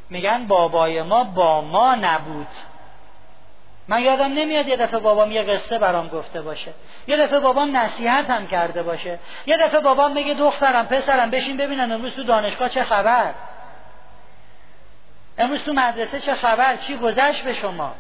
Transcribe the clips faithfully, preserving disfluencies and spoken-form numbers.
میگن بابای ما با ما نبود. من یادم نمیاد یه دفعه بابام یه قصه برام گفته باشه، یه دفعه بابام نصیحت هم کرده باشه، یه دفعه بابام میگه دخترم پسرم بشین ببینم امروز تو دانشگاه چه خبر، امروز تو مدرسه چه خبر، چی گذشت به شما.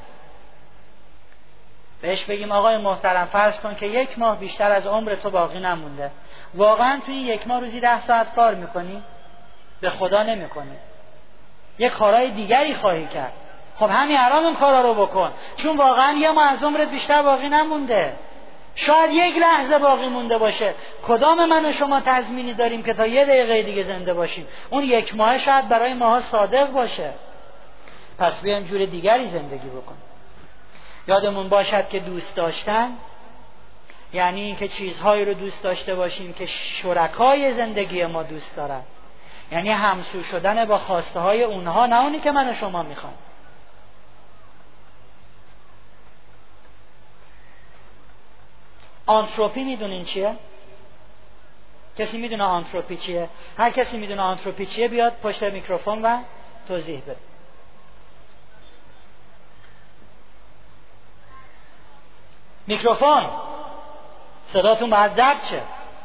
بهش بگیم آقای محترم فرض کن که یک ماه بیشتر از عمر تو باقی نمونده، واقعا تو این یک ماه روزی ده ساعت کار میکنی؟ به خدا نمیکنی، یه کارهای دیگری خواهی کرد. خب همین الان اون کارا رو بکن، چون واقعا یه ماه از عمرت بیشتر باقی نمونده، شاید یک لحظه باقی مونده باشه. کدام من و شما تضمینی داریم که تا یه دقیقه دیگه زنده باشیم؟ اون یک ماه شاید برای ماها صادق باشه. پس بیایم جور دیگری زندگی بکنیم. یادمون باشد که دوست داشتن یعنی این که چیزهایی رو دوست داشته باشیم که شرکای زندگی ما دوست دارن، یعنی همسو شدن با خواسته های اونها، نه اونی که من و شما میخوام. آنتروپی میدونین چیه؟ کسی میدونه آنتروپی چیه؟ هر کسی میدونه آنتروپی چیه بیاد پشت میکروفون و توضیح بده. میکروفون صداتون باید ضبط شه.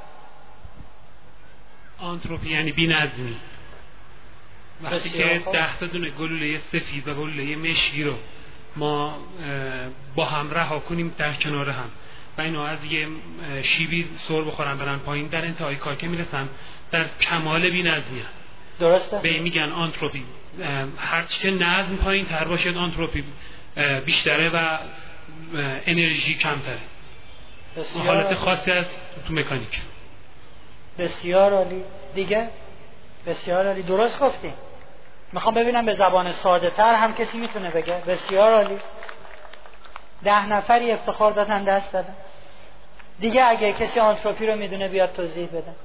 آنتروپی یعنی بی‌نظمی. وقتی که ده تا دونه گلوله سفید و گلوله مشکی رو ما با هم رها کنیم در کنار هم و اینا از یه شیبی سر بخورن برن پایین، در انتهای کار که میرسن در کمال بی‌نظمی هست. درسته؟ به این میگن آنتروپی. هرچی که نظم پایین تر باشه آنتروپی بیشتره و انرژی کمتره. حالت خاصی از تو مکانیک. بسیار عالی. دیگه بسیار عالی، درست گفتی. میخوام ببینم به زبان ساده تر هم کسی میتونه بگه. بسیار عالی. ده نفری افتخار دادن دست دادن. دیگه اگه کسی آنتروپی رو میدونه بیاد توضیح بده.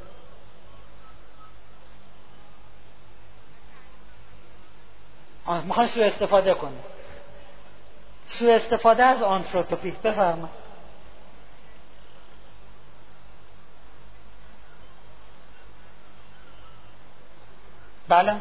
میخوام سوء استفاده کنه. سوء استفاده از آنتروپی بفرما. بله.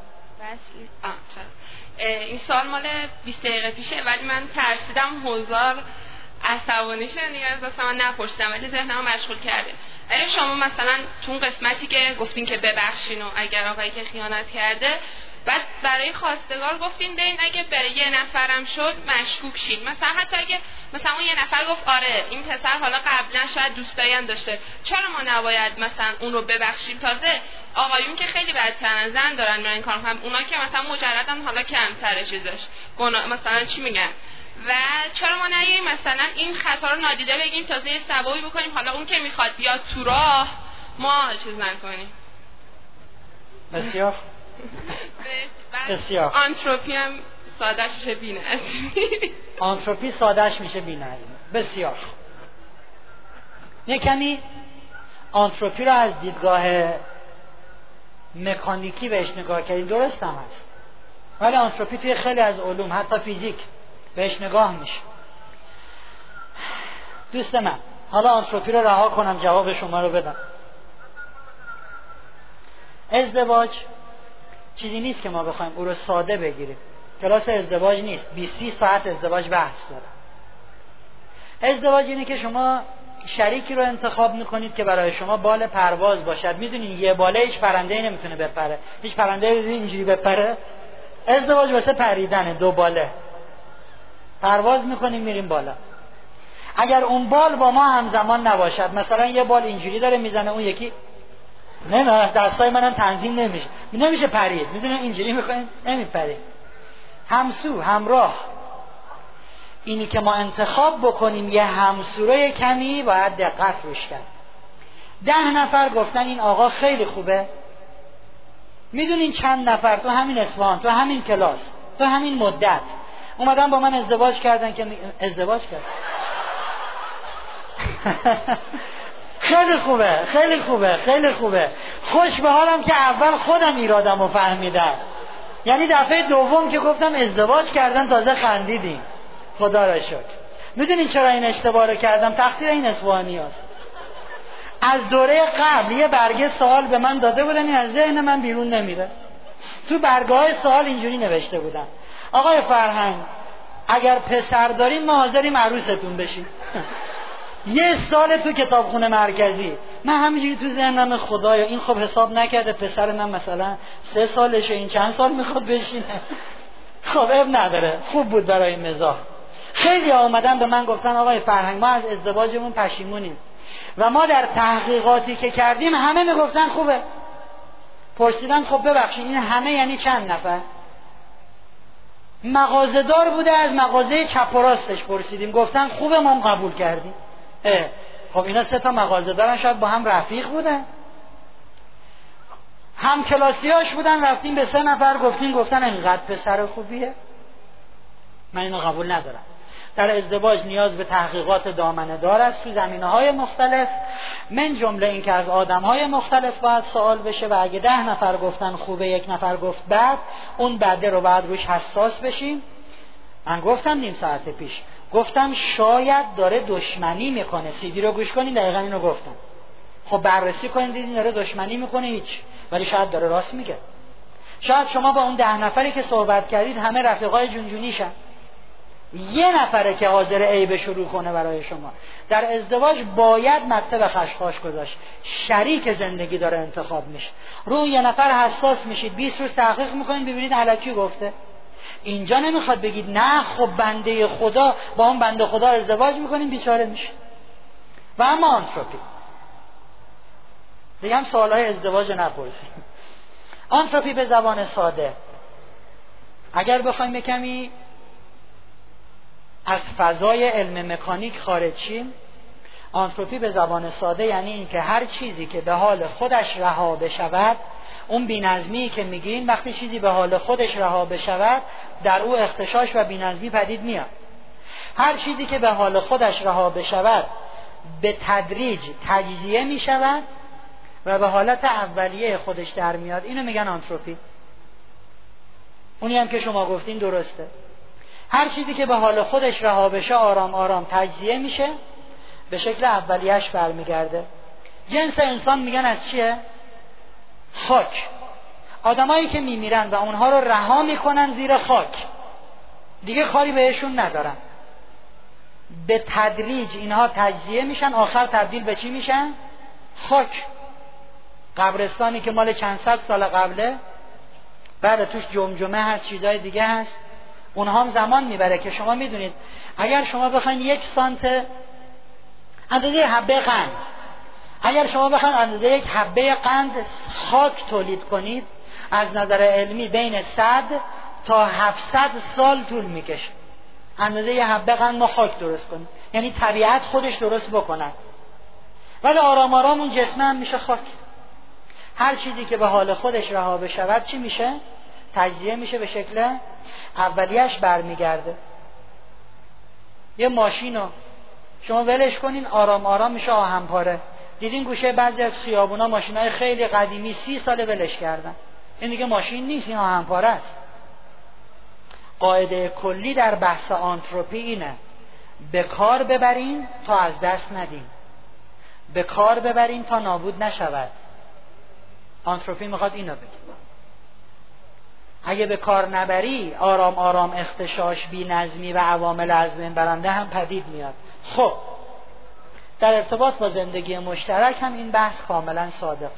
این سال مال بیست دقیقه پیشه، ولی من ترسیدم هزار عصبانی شدن دیگه از دست من نپرسیدم، ولی ذهنمو مشغول کرده. اگه شما مثلا تو اون قسمتی که گفتین که ببخشین و اگر آقایی که خیانت کرده، بعد برای خواستگار گفتین ببین اگه برای یه نفرم شد مشکوک شین، مثلا حتی اگه مثلا اون یه نفر گفت آره این پسر حالا قبلا شاید دوستایی هم داشته، چرا ما نباید مثلا اون رو ببخشیم؟ تازه آقایون که خیلی بدترن، زن دارن میرن کار کنن، اونا که مثلا مجردن حالا کمتره چیزش گناه، مثلا چی میگن؟ و چرا ما نگیم مثلا این خطا رو نادیده بگیم، تازه یه ثوابی بکنیم، حالا اون که میخواد بیاد تو راه ما چیز نکنیم. بسیار بسیار. آنتروپی هم سادهش میشه بی‌نظمی. آنتروپی سادهش میشه بی‌نظمی. بسیار. یه کمی آنتروپی رو از دیدگاه مکانیکی بهش نگاه کردیم، درست هم هست، ولی آنتروپی توی خیلی از علوم حتی فیزیک بهش نگاه میشه. دوست من حالا آنتروپی رو رها کنم جواب شما رو بدم. ازدواج چیزی نیست که ما بخوایم او رو ساده بگیریم. کلاس ازدواج نیست، بیست ساعت ازدواج بحث داره. ازدواج اینه که شما شریکی رو انتخاب میکنید که برای شما بال پرواز باشد. میدونین یه باله هیچ پرنده‌ای نمیتونه بپره. هیچ پرنده‌ای اینجوری بپره. ازدواج واسه پریدنه، دو باله. پرواز میکنیم میریم بالا. اگر اون بال با ما همزمان نباشد، مثلا یه بال اینجوری داره میزنه اون یکی نه نه دستای منم تنظیم نمیشه، نمیشه پرید، میدونن اینجوری میخوایم نمیپرید. همسو، همراه، اینی که ما انتخاب بکنیم یه همسو رو یه کمی باید دقت روش کرد. ده نفر گفتن این آقا خیلی خوبه. میدونین چند نفر تو همین اصفهان، تو همین کلاس، تو همین مدت اومدن با من ازدواج کردن که ازدواج کرد. خیلی خوبه، خیلی خوبه، خیلی خوبه. خوش به حالم که اول خودم ایرادم رو فهمیدم. یعنی دفعه دوم که گفتم ازدواج کردن تازه خندیدیم. خدا را شکر. میدونین چرا این اشتباه رو کردم؟ تقصیر این اصفهانی هست. از دوره قبل یه برگه سوال به من داده بودن، این از ذهن من بیرون نمیره. تو برگاه سوال اینجوری نوشته بودن آقای فرهنگ اگر پسر داریم ما حاضریم عروستون بشیم. یه سال تو کتابخونه مرکزی من همینجوری تو ذهنم خدایا این خب حساب نکرده پسر من مثلا سه سالشه این چند سال میخواد بشینه. خب اب نداره خوب بود برای مزاح. خیلی آمدن به من گفتن آقای فرهنگ ما از ازدواجمون پشیمونیم و ما در تحقیقاتی که کردیم همه میگفتن خوبه. پرسیدن خب ببخشید این همه یعنی چند نفر؟ مغازه‌دار بوده از مغازه چپ و راستش پرسیدیم گفتن خوبه ما هم قبول کردیم. اه خب اینا سه تا مغازه‌دارن شاید با هم رفیق بودن هم کلاسیاش بودن رفتیم به سه نفر گفتیم گفتن اینقدر پسر خوبیه. من اینو قبول ندارم. در ازدواج نیاز به تحقیقات دامنه دار است تو زمینه‌های مختلف من جمله این که از آدم‌های مختلف باید سوال بشه و اگه ده نفر گفتن خوبه یک نفر گفت بد اون بده رو باید روش حساس بشیم. من گفتم نیم ساعت پیش گفتم شاید داره دشمنی میکنه سیدی رو گوش کنین دقیقا اینو گفتم. خب بررسی کنین دیدین داره دشمنی میکنه هیچ ولی شاید داره راست میگه. شاید شما با اون ده نفری که صحبت کردید همه رفیقای جونجونیشن یه نفره که حاضر عیب شروع کنه برای شما. در ازدواج باید مکتب خشخاش گذاشت. شریک زندگی داره انتخاب میشه. رو یه نفر حساس میشید بیست روز تحقیق میکنید ببینید الکی گفته. اینجا نمیخواد بگید نه خب بنده خدا با اون بنده خدا ازدواج میکنیم بیچاره میشه. و اما آنتروپی دیگه هم سوالهای ازدواج نپرسید. آنتروپی به زبان ساده اگر بخوایم کمی از فضای علم مکانیک خارج شیم آنتروپی به زبان ساده یعنی این که هر چیزی که به حال خودش رها بشود اون بی‌نظمی که میگین وقتی چیزی به حال خودش رها بشود در او اختشاش و بی‌نظمی پدید میاد. هر چیزی که به حال خودش رها بشود به تدریج تجزیه میشود و به حالت اولیه خودش در میاد. اینو میگن آنتروپی. اونی هم که شما گفتین درسته. هر چیزی که به حال خودش رها بشه آرام آرام تجزیه میشه به شکل اولیه‌اش برمیگرده. جنس انسان میگن از چیه؟ خاک. آدمایی که میمیرن و اونها رو رها میکنن زیر خاک دیگه کاری بهشون ندارن. به تدریج اینها تجزیه میشن آخر تبدیل به چی میشن؟ خاک. قبرستانی که مال چند صد سال قبله بله توش جمجمه هست چیزای دیگه هست اونها هم زمان میبره که شما میدونید اگر شما بخواید یک سانت اندازه حبه قند اگر شما بخواید اندازه یک حبه قند خاک تولید کنید از نظر علمی بین صد تا هفتصد سال طول میکشه اندازه یک حبه قند ما خاک درست کنید یعنی طبیعت خودش درست بکند ولی آرام آرام اون جسمه هم میشه خاک. هر چیزی که به حال خودش رها بشود چی میشه؟ تجزیه میشه به شکل اولیه‌اش برمیگرده. یه ماشینو شما ولش کنین آرام آرام میشه آهن پاره. دیدین گوشه بعضی از خیابونا ماشینای خیلی قدیمی سی ساله ولش کردن این دیگه ماشین نیست این آهن پاره است. قاعده کلی در بحث آنتروپی اینه به کار ببرین تا از دست ندین به کار ببرین تا نابود نشود. آنتروپی میخواد اینو بگه اگه به کار نبری آرام آرام اختشاش بی نظمی و عوامل از بین برنده هم پدید میاد. خب در ارتباط با زندگی مشترک هم این بحث کاملا صادق.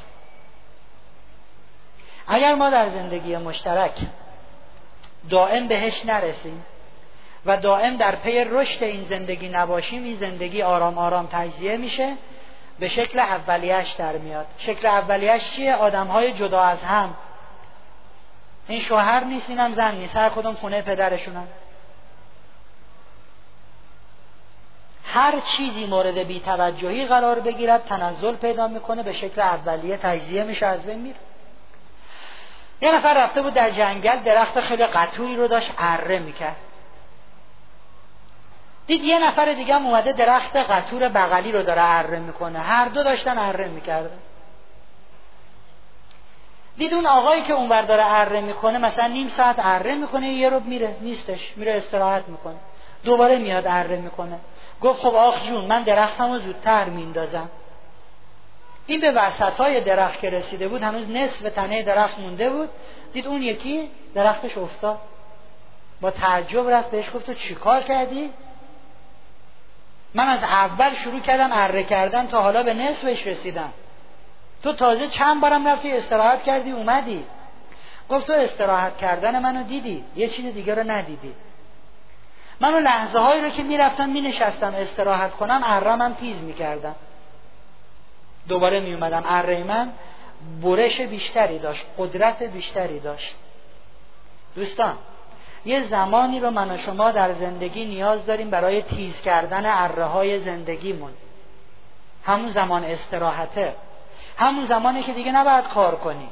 اگر ما در زندگی مشترک دائم بهش نرسیم و دائم در پی رشد این زندگی نباشیم این زندگی آرام آرام تجزیه میشه به شکل اولیه‌اش در میاد. شکل اولیه‌اش چیه؟ آدم‌های جدا از هم. این شوهر نیست اینم زن نیست هر کدوم خونه پدرشونن. هر چیزی مورد بی‌توجهی قرار بگیرد تنزل پیدا میکنه به شکل اولیه تجزیه میشه از بین میره. یه نفر رفته بود در جنگل درخت خیلی قطوری رو داشت اره میکرد دید یه نفر دیگه هم اومده درخت قطور بغلی رو داره اره میکنه هر دو داشتن اره میکردن. دید اون آقایی که اونور داره اره میکنه مثلا نیم ساعت اره میکنه یه رو میره نیستش میره استراحت میکنه دوباره میاد اره میکنه. گفت خب آخ جون من درختمو زودتر میندازم. این به وسطای درخت که رسیده بود هنوز نصف تنه درخت مونده بود دید اون یکی درختش افتاد، با تعجب رفت بهش گفت تو چی کار کردی؟ من از اول شروع کردم اره کردن تا حالا به نصفش رسیدم، تو تازه چند بارم رفتی استراحت کردی اومدی. گفت تو استراحت کردن منو دیدی، یه چیز دیگه رو ندیدی. منو لحظه هایی رو که میرفتم مینشستم استراحت کنم ارم هم تیز میکردم، دوباره میومدم اره من برش بیشتری داشت، قدرت بیشتری داشت. دوستان یه زمانی رو من و شما در زندگی نیاز داریم برای تیز کردن اره های زندگیمون. همون زمان استراحته، همون زمانی که دیگه نباید کار کنی،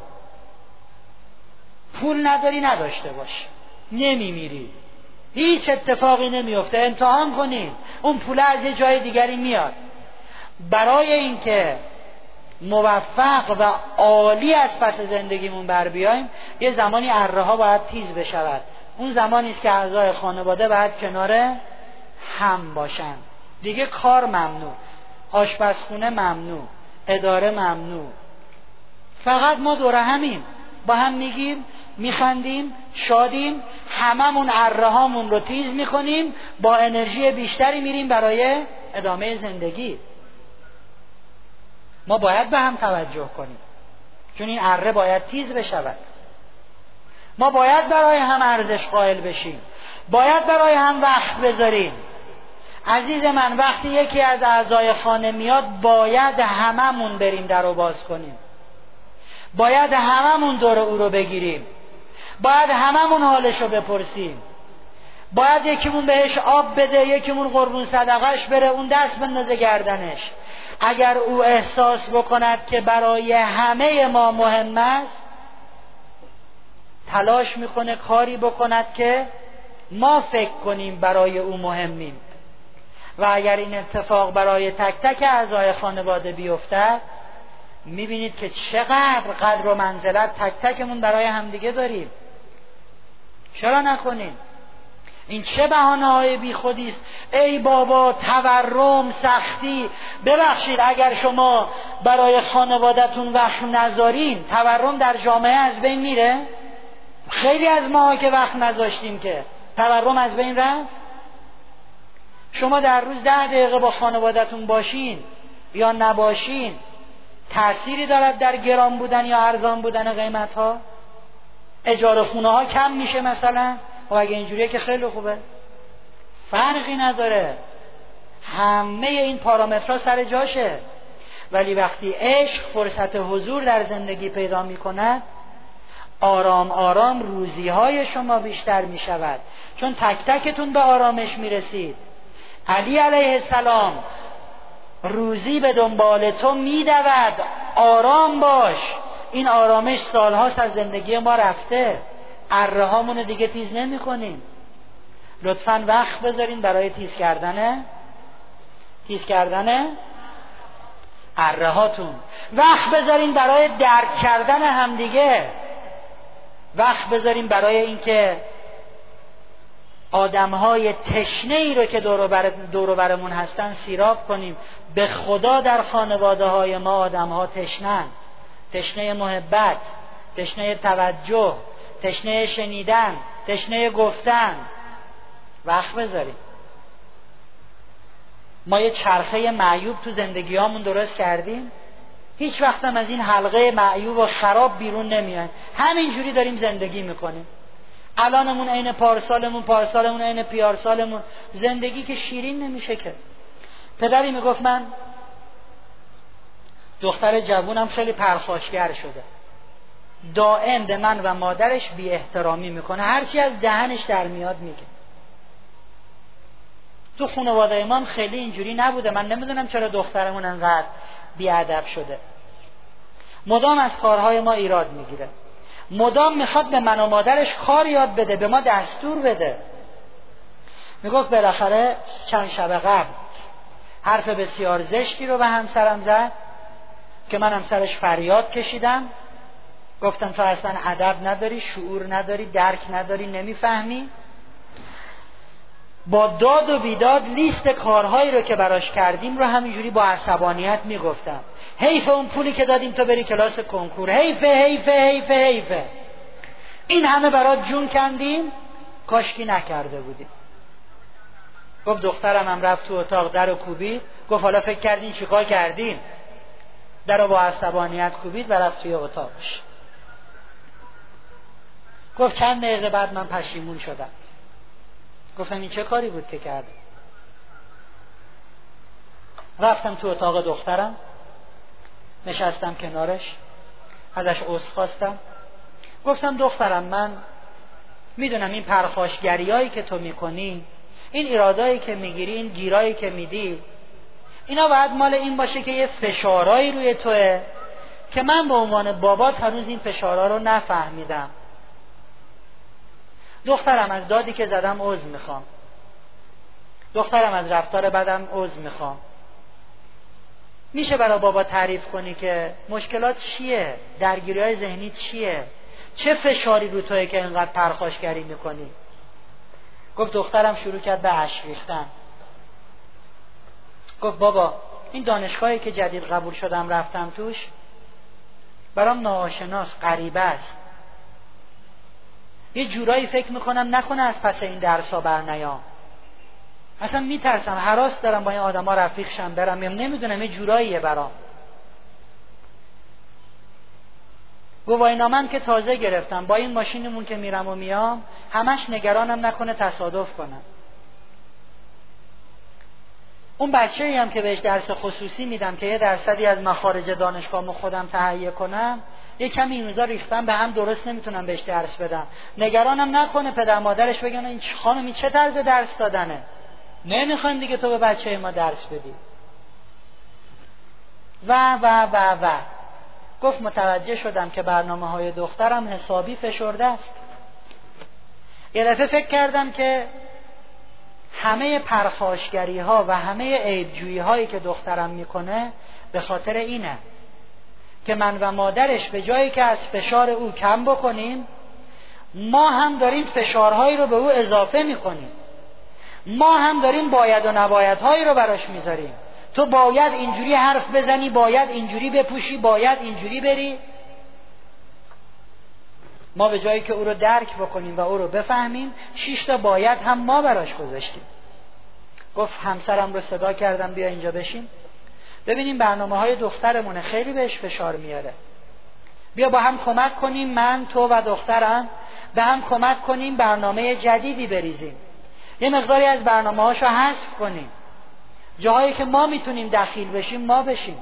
پول نداری نداشته باش، نمیمیری، هیچ اتفاقی نمیفته، امتحان کنید اون پول از یه جای دیگری میاد. برای اینکه موفق و عالی از پس زندگیمون بر بیایم یه زمانی اره ها باید تیز بشود. اون زمانی است که اعضای خانواده باید کنار هم باشن. دیگه کار ممنوع، آشپزخونه ممنوع، اداره ممنوع. فقط ما دوره همیم، با هم میگیم، میخندیم، شادیم، هممون اره هامون رو تیز میکنیم، با انرژی بیشتری میریم برای ادامه زندگی. ما باید به هم توجه کنیم، چون این اره باید تیز بشود. ما باید برای هم ارزش قائل بشیم، باید برای هم وقت بذاریم. عزیز من وقتی یکی از اعضای خانه میاد باید هممون بریم در رو باز کنیم، باید هممون دور او رو بگیریم، باید هممون حالش رو بپرسیم، باید یکیمون بهش آب بده، یکیمون قربون صدقش بره، اون دست بندازه گردنش. اگر او احساس بکند که برای همه ما مهم است، تلاش میکنه کاری بکند که ما فکر کنیم برای او مهمیم. و اگر این اتفاق برای تک تک اعضای خانواده بیفتد، میبینید که چقدر قدر و منزلت تک تکمون برای همدیگه داریم. چرا نکنیم؟ این چه بهانه‌های بی خودی است؟ ای بابا تورم، سختی. ببخشید اگر شما برای خانواده‌تون وقت نذارین، تورم در جامعه از بین میره؟ خیلی از ماها که وقت نذاشتیم که تورم از بین رفت. شما در روز ده دقیقه با خانواده‌تون باشین یا نباشین تأثیری دارد در گران بودن یا ارزان بودن قیمت ها؟ اجاره خونه ها کم میشه مثلا؟ و اگه اینجوریه که خیلی خوبه، فرقی نداره، همه این پارامترها سر جاشه. ولی وقتی عشق فرصت حضور در زندگی پیدا میکند، آرام آرام روزی های شما بیشتر میشود، چون تک تکتون به آرامش میرسید. علی علیه السلام روزی به دنبال تو میدود، آرام باش. این آرامش سالهاست از زندگی ما رفته، اره هامون دیگه تیز نمی کنیم. لطفاً وقت بذارین برای تیز کردن تیز کردن اره هاتون. وقت بذارین برای درک کردن همدیگه. وقت بذارین برای اینکه آدم‌های تشنه‌ای رو که دور و بر دور و برمون هستن سیراب کنیم. به خدا در خانواده‌های ما آدم‌ها تشنه‌ن، تشنه محبت، تشنه توجه، تشنه شنیدن، تشنه گفتن. وقت بذاریم. ما یه چرخه معیوب تو زندگیامون درست کردیم، هیچ وقت هم از این حلقه معیوب و خراب بیرون نمیایم، همینجوری داریم زندگی میکنیم. الانمون عین پارسالمون، پارسالمون عین پیارسالمون. زندگی که شیرین نمیشه که. پدری میگفت من دختر جوونم خیلی پرخاشگر شده، دائم به من و مادرش بی احترامی میکنه، هرچی از دهنش در میاد میگه. تو خانواده ما خیلی اینجوری نبوده، من نمیدونم چرا دخترمون انقدر بی ادب شده. مدام از کارهای ما ایراد میگیره، مدام میخواد به من و مادرش کار یاد بده، به ما دستور بده. میگفت بالاخره چند شب قبل حرف بسیار زشتی رو به همسرم زد که من همسرش فریاد کشیدم، گفتم تو اصلا ادب نداری، شعور نداری، درک نداری، نمیفهمی. با داد و بیداد لیست کارهایی رو که براش کردیم رو همینجوری با عصبانیت میگفتم. حیف اون پولی که دادیم تو بری کلاس کنکور، حیفه حیفه حیفه حیفه. این همه برات جون کندیم کاشکی نکرده بودیم. گفت دخترم هم رفت تو اتاق در رو کوبید. گفت حالا فکر کردین چیکار کردین؟ در رو با عصبانیت کوبید و رفت توی اتاقش. گفت چند دقیقه بعد من پشیمون شدم. گفتم این چه کاری بود که کردم؟ رفتم تو اتاق دخترم، نشستم کنارش، ازش عذر خواستم. گفتم دخترم من میدونم این پرخاشگریایی که تو میکنی، این ایرادایی که میگیری، این گیرایی که میدی، اینا باید مال این باشه که یه فشارایی روی توه که من به عنوان بابات هنوز این فشارا رو نفهمیدم. دخترم از دادی که زدم عذر میخوام. دخترم از رفتار بدم عذر میخوام. میشه برای بابا تعریف کنی که مشکلات چیه؟ درگیری‌های ذهنی چیه؟ چه فشاری رو توئه که اینقدر پرخاشگری میکنی؟ گفت دخترم شروع کرد به اشک ریختن. گفت بابا این دانشگاهی که جدید قبول شدم رفتم توش برام ناآشناست، غریبه است. یه جورایی فکر میکنم نکنه از پس این درسا بر نیام. اصلا میترسم، هراس دارم با این آدما رفیق شم برم، نمیدونم یه جوراییه برام. گواهینامه‌ام که تازه گرفتم، با این ماشینمون که میرم و میام همش نگرانم نکنه تصادف کنم. اون بچه‌ای هم که بهش درس خصوصی میدم که یه درصدی از مخارج دانشگاهمو خودم تهیه کنم، یه کمی این روزا ریختم به هم، درست نمیتونم بهش درس بدم. نگرانم نکنه پدر مادرش بگن این خانمی چه طرز درس دادنه، نمیخوایم دیگه تو به بچه ما درس بدی و و و و گفت متوجه شدم که برنامه های دخترم حسابی فشرده است. یه دفعه فکر کردم که همه پرخاشگری ها و همه عیبجویی هایی که دخترم میکنه به خاطر اینه که من و مادرش به جایی که از فشار او کم بکنیم، ما هم داریم فشارهایی رو به او اضافه میکنیم. ما هم داریم باید و نبایدهایی رو براش میذاریم. تو باید اینجوری حرف بزنی، باید اینجوری بپوشی، باید اینجوری بری. ما به جایی که او رو درک بکنیم و او رو بفهمیم، شش تا باید هم ما براش گذاشتیم. گفت همسرم رو صدا کردم بیا اینجا بشین ببینیم برنامه های دخترمونه، خیلی بهش فشار میاره. بیا با هم کمک کنیم، من تو و دخترم به هم کمک کنیم برنامه جدیدی بریزیم، یه مقداری از برنامه هاشو حذف کنیم، جاهایی که ما میتونیم دخیل بشیم ما بشیم.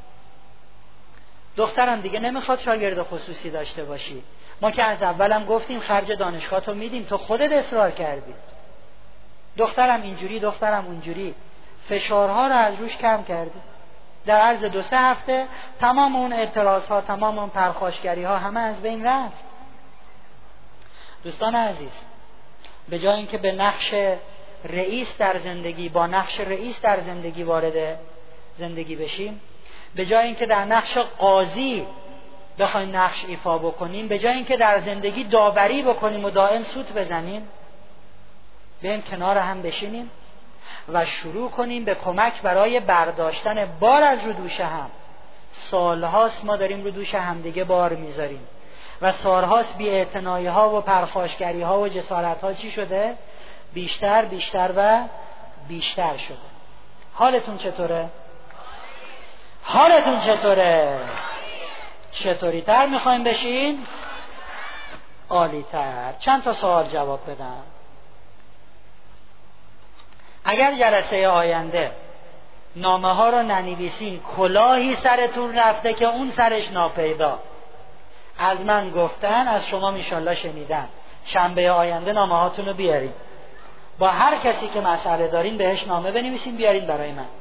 دخترم دیگه نمیخواد شاگرد خصوصی داشته باشی. ما که از اولم گفتیم خرج دانشگاه تو میدیم، تو خودت اصرار کردی. دخترم اینجوری، دخترم اونجوری. فشارها رو از روش کم کردی. در عرض دو سه هفته تمام اون اعتراض ها، تمام اون پرخاشگری ها همه از بین رفت. دوستان عزیز، به جای اینکه به نقش رئیس در زندگی با نقش رئیس در زندگی وارد زندگی بشیم، به جای اینکه در نقش قاضی بخوایم نقش ایفا بکنیم، به جای اینکه در زندگی داوری بکنیم و دائم سوت بزنیم، بیایم کنار هم بشینیم و شروع کنیم به کمک برای برداشتن بار از رو دوش هم. سالهاست ما داریم رو دوش هم دیگه بار میذاریم و سالهاست بی اعتنایی ها و پرخاشگری ها و جسارت ها چی شده؟ بیشتر بیشتر و بیشتر شده. حالتون چطوره؟ حالتون چطوره؟ چطوری تر میخوایم بشین؟ عالی تر. چند تا سوال جواب بدم. اگر جلسه آینده نامه ها رو ننویسین، کلاهی سرتون رفته که اون سرش ناپیدا. از من گفتن، از شما میشالله شنیدن. شنبه آینده نامه هاتون رو بیارین، با هر کسی که مسئله دارین بهش نامه بنویسین بیارین برای من.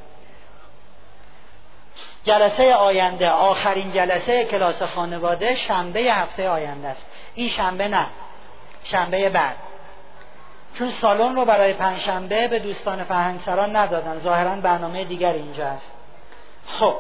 جلسه آینده، آخرین جلسه کلاس خانواده شنبه هفته آینده است. این شنبه نه، شنبه بعد، چون سالن رو برای پنجشنبه به دوستان فرهنگسران ندادن، ظاهراً برنامه دیگر اینجا است. خب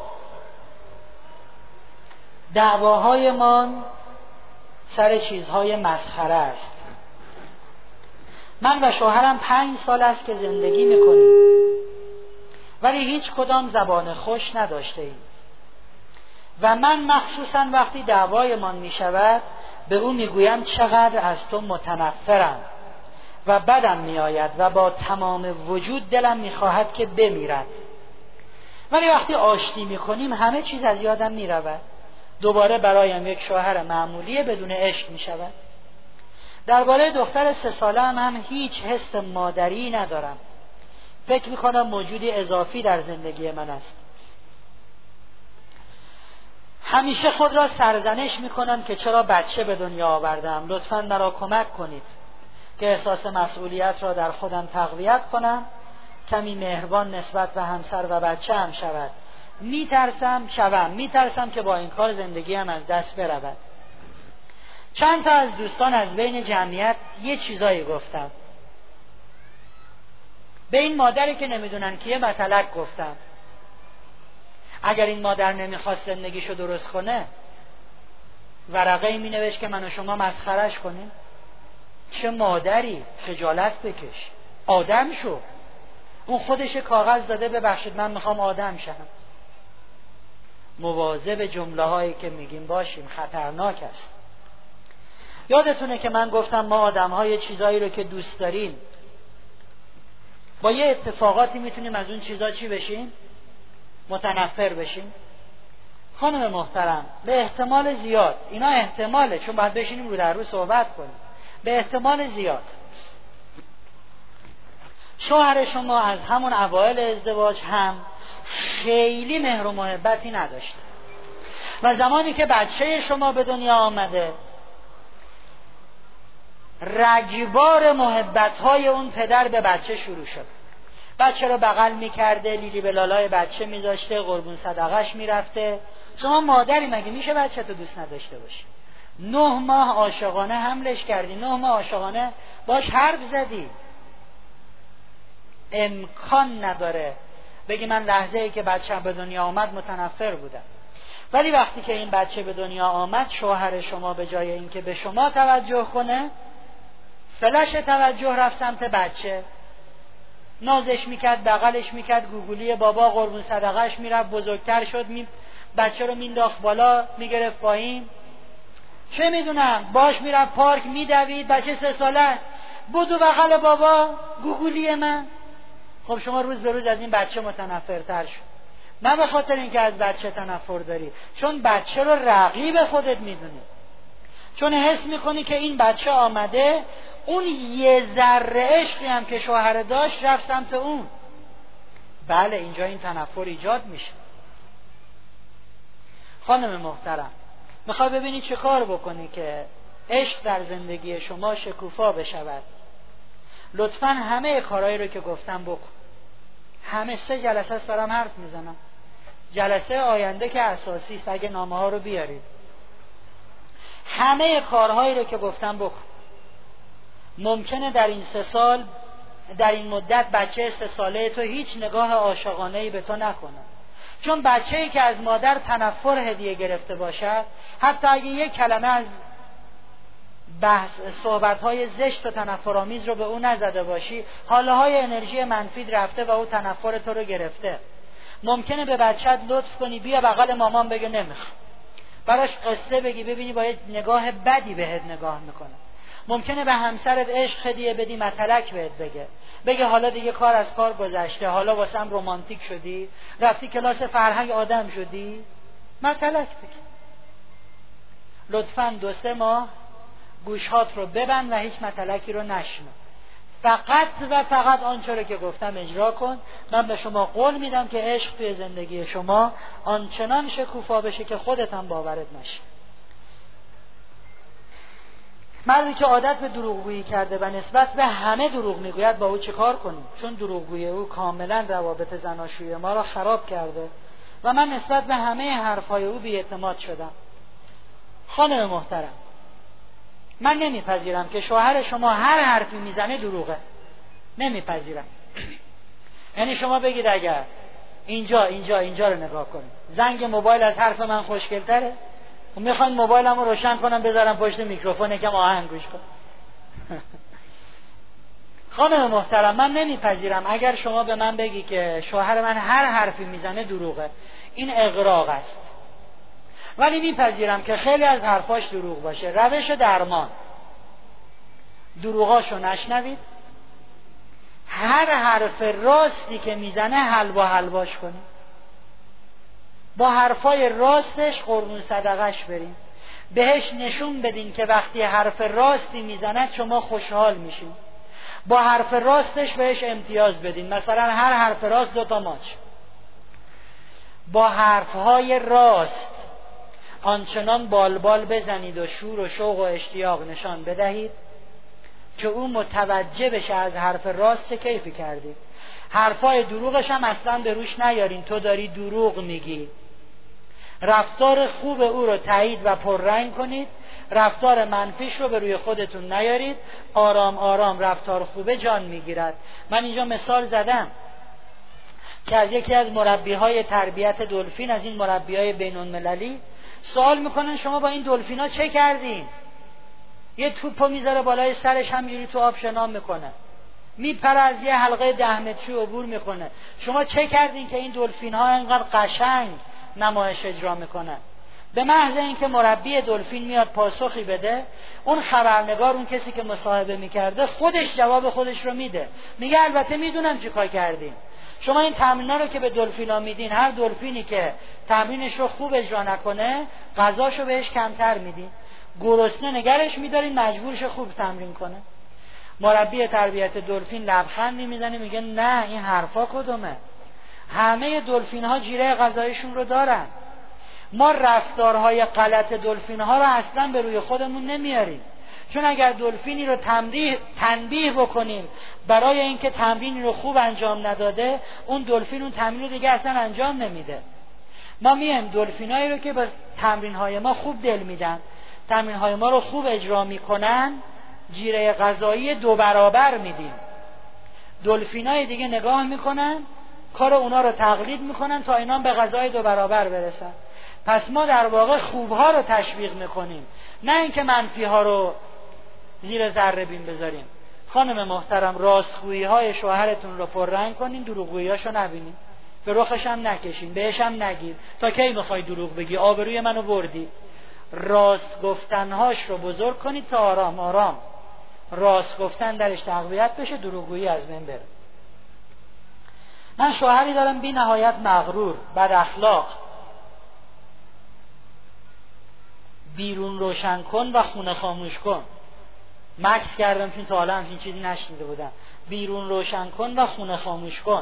دعواهای ما سر چیزهای مسخره است. من و شوهرم پنج سال است که زندگی میکنیم ولی هیچ کدام زبان خوش نداشته ایم و من مخصوصاً وقتی دعوایمان میشود به او میگویم چقدر از تو متنفرم و بدم میآید و با تمام وجود دلم میخواهد که بمیرد. ولی وقتی آشتی میکنیم همه چیز از یادم میرود. دوباره برایم یک شوهر معمولی بدون عشق میشود. درباره دختر سه ساله هم, هم هیچ حس مادری ندارم. فکر میکنم موجودی اضافی در زندگی من است. همیشه خود را سرزنش میکنم که چرا بچه به دنیا آوردم. لطفاً مرا کمک کنید که احساس مسئولیت را در خودم تقویت کنم، کمی مهربان نسبت به همسر و بچه هم شود. میترسم شوم میترسم که با این کار زندگیم از دست برود. چند تا از دوستان از بین جمعیت یه چیزایی گفتم. به این مادری که نمیدونن کیه مطلق گفتم. اگر این مادر نمیخواست زندگیشو درست کنه ورقه‌ای مینوشت که من و شما مسخرش کنیم. چه مادری، خجالت بکش، آدم شو. اون خودش کاغذ داده ببخشید من میخوام آدم شم. مواظب جمله هایی که میگیم باشیم، خطرناک است. یادتونه که من گفتم ما آدم های چیزایی رو که دوست داریم با یه اتفاقاتی میتونیم از اون چیزا چی بشیم؟ متنفر بشیم. خانم محترم، به احتمال زیاد، اینا احتماله چون باید بشینیم رو در رو صحبت کنیم، به احتمال زیاد شوهر شما از همون اوایل ازدواج هم خیلی مهر و محبتی نداشت و زمانی که بچه شما به دنیا آمده رگبار محبت‌های اون پدر به بچه شروع شد. بچه رو بغل می‌کرده، لیلی به لالای بچه می‌ذاشته، قربون صدقش می‌رفته. شما مادری مگه میشه بچه تو دوست نداشته باشی؟ نه ماه عاشقانه حملش کردی، نه ماه عاشقانه باش حرف زدی. امکان نداره بگی من لحظه‌ای که بچه‌م به دنیا آمد متنفر بودم. ولی وقتی که این بچه به دنیا آمد شوهر شما به جای اینکه به شما توجه کنه فلش توجه رفت سمت بچه، نازش میکرد، بغلش میکرد، گوگولی بابا، قربون صدقش میرفت، بزرگتر شد می بچه رو مینداخت بالا میگرفت پایین، چه میدونم باش میرفت پارک میدوید، بچه سه ساله است، بودو بغل بابا، گوگولی من. خب شما روز به روز از این بچه متنفرتر شد. نه به خاطر اینکه از بچه تنفر داری، چون بچه رو رقیب خودت میدونی، چون حس میکنی که این بچه آمده اون یه ذره عشقی هم که شوهر داشت رفت سمت اون. بله اینجا این تنفر ایجاد میشه. خانم محترم، میخوای ببینی چه کار بکنی که عشق در زندگی شما شکوفا بشود؟ لطفاً همه کارهایی رو که گفتم بکن. همه سه جلسه است دارم حرف میزنم. جلسه آینده که اساسی است اگه نامه ها رو بیارید. همه کارهایی رو که گفتم بکن. ممکنه در این سه سال در این مدت بچه سه ساله تو هیچ نگاه عاشقانه‌ای به تو نکنه، چون بچه‌ای که از مادر تنفر هدیه گرفته باشد، حتی اگه یک کلمه از بحث صحبت‌های زشت و تنفرآمیز رو به او نزده باشی، حاله‌های انرژی منفی رفته و او تنفر تو رو گرفته. ممکنه به بچه‌ت لطف کنی بیا بغل مامان، بگه نمیخوام، براش قصه بگی ببینی با یه نگاه بدی بهت نگاه میکنه. ممکنه به همسرت عشق هدیه بدی، متلک بهت بگه بگه حالا دیگه کار از کار گذشته، حالا واسم رمانتیک شدی، رفتی کلاس فرهنگ آدم شدی، متلک بگه. لطفاً دو سه ماه گوشهات رو ببند و هیچ متلکی رو نشنو. فقط و فقط آنچه رو که گفتم اجرا کن. من به شما قول میدم که عشق توی زندگی شما آنچنان شکوفا بشه که خودت هم باورت نشه. مردی که عادت به دروغگویی کرده و نسبت به همه دروغ میگوید با او چه کار کنیم؟ چون دروغگویی او کاملا روابط زناشویی ما را خراب کرده و من نسبت به همه حرفهای او بی‌اعتماد شدم. خانم محترم، من نمیپذیرم که شوهر شما هر حرفی میزنه دروغه. نمیپذیرم. یعنی شما بگید اگر اینجا اینجا اینجا رو نگاه کنید، زنگ موبایل از حرف من خوشگل‌تره، و میخواین موبایلمو روشن کنم بذارم پشت میکروفون یکم آهنگ گوش کن. خانم محترم، من نمیپذیرم اگر شما به من بگی که شوهر من هر حرفی میزنه دروغه. این اغراق است. ولی میپذیرم که خیلی از حرفاش دروغ باشه. روش درمان، دروغاشو نشنوید، هر حرف راستی که میزنه حلوا حلواش کنید، با حرفای راستش قربون صدقش بریم، بهش نشون بدین که وقتی حرف راستی میزنه شما خوشحال میشین، با حرف راستش بهش امتیاز بدین. مثلا هر حرف راست دوتا ماچ. با حرفهای راست آنچنان بالبال بزنید و شور و شوق و اشتیاق نشان بدهید که او متوجه بشه از حرف راست چه کیفی کردید. حرفای دروغش هم اصلا به روش نیارین، تو داری دروغ میگی. رفتار خوب او رو تایید و پررنگ کنید، رفتار منفیش رو به روی خودتون نیارید. آرام آرام رفتار خوبه جان میگیرد. من اینجا مثال زدم که از یکی از مربیهای تربیت دلفین، از این مربیهای بین المللی، سوال میکنن شما با این دلفینا چه کردین؟ یه توپو میذاره بالای سرش، همینجوری تو آب شنا میکنه، میپره، از یه حلقه ده متری عبور میکنه. شما چه کردین که این دلفین ها اینقدر قشنگ نمایش اجرا میکنن؟ به محض اینکه مربی دلفین میاد پاسخی بده، اون خبرنگار، اون کسی که مصاحبه میکرده، خودش جواب خودش رو میده، میگه البته میدونم چی کار کردین. شما این تمرین‌ها رو که به دلفینا میدین، هر دلفینی که تمرینش رو خوب اجرا نکنه غذاشو بهش کمتر میدین، گرسنه نگرش میدارین، مجبورش خوب تمرین کنه. مربی تربیت دلفین لبخندی میزنه میگه نه، این حرفا کدومه؟ همه دلفین ها جیره غذایشون رو دارن. ما رفتارهای غلط دلفین ها رو اصلا به روی خودمون نمیاریم، چون اگر دلفینی رو تنبیه تنبیه بکنیم برای اینکه تمرینی رو خوب انجام نداده، اون دلفین اون تمرین رو دیگه اصلا انجام نمیده. ما میایم دلفینایی رو که به تمرین‌های ما خوب دل میدن، تمرین‌های ما رو خوب اجرا میکنن، جیره غذایی دو برابر میدیم. دلفینای دیگه نگاه میکنن، کار اونا رو تقلید میکنن تا اینا به غذای دو برابر برسن. پس ما در واقع خوبها رو تشویق میکنیم، نه اینکه منفیها رو زیر ذره بین بذاریم. خانم محترم، راستگویی های شوهرتون رو پررنگ کنین، دروغگوییاشو نبینین، به رخش هم نکشین، بهش هم نگید. تا کی میخوای دروغ بگی؟ آبروی منو بردی. راست گفتنهاش رو بزرگ کنید تا آرام آرام راست گفتن درش تقویت بشه، دروغگویی از بین بره. من شوهری دارم بی نهایت مغرور، بد اخلاق، بیرون روشن کن و خونه خاموش کن. مکس کردم چون تا حالا همچین چیزی نشنیده بودم. بیرون روشن کن و خونه خاموش کن.